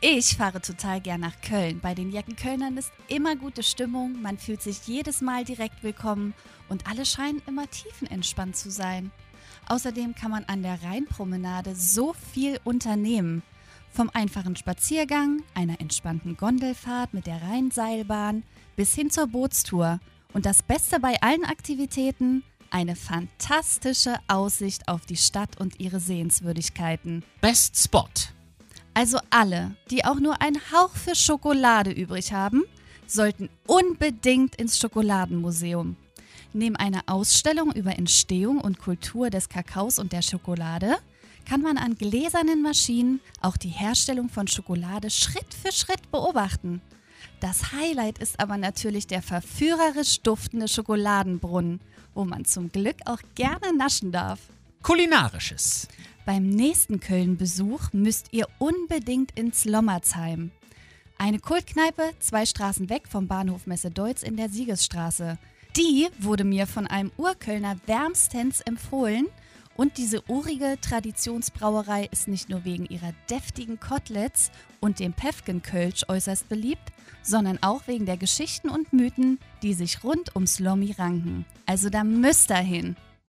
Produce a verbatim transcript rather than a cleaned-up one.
Ich fahre total gern nach Köln. Bei den Jeckenkölnern ist immer gute Stimmung, man fühlt sich jedes Mal direkt willkommen und alle scheinen immer tiefenentspannt zu sein. Außerdem kann man an der Rheinpromenade so viel unternehmen. Vom einfachen Spaziergang, einer entspannten Gondelfahrt mit der Rheinseilbahn bis hin zur Bootstour. Und das Beste bei allen Aktivitäten: eine fantastische Aussicht auf die Stadt und ihre Sehenswürdigkeiten. Best Spot. Also alle, die auch nur einen Hauch für Schokolade übrig haben, sollten unbedingt ins Schokoladenmuseum. Neben einer Ausstellung über Entstehung und Kultur des Kakaos und der Schokolade kann man an gläsernen Maschinen auch die Herstellung von Schokolade Schritt für Schritt beobachten. Das Highlight ist aber natürlich der verführerisch duftende Schokoladenbrunnen, wo man zum Glück auch gerne naschen darf. Kulinarisches. Beim nächsten Köln-Besuch müsst ihr unbedingt ins Lommerzheim. Eine Kultkneipe, zwei Straßen weg vom Bahnhof Messe-Deutz in der Siegesstraße. Die wurde mir von einem Urkölner wärmstens empfohlen und diese urige Traditionsbrauerei ist nicht nur wegen ihrer deftigen Koteletts und dem Päffgen-Kölsch äußerst beliebt, sondern auch wegen der Geschichten und Mythen, die sich rund ums Lommi ranken. Also da müsst ihr hin.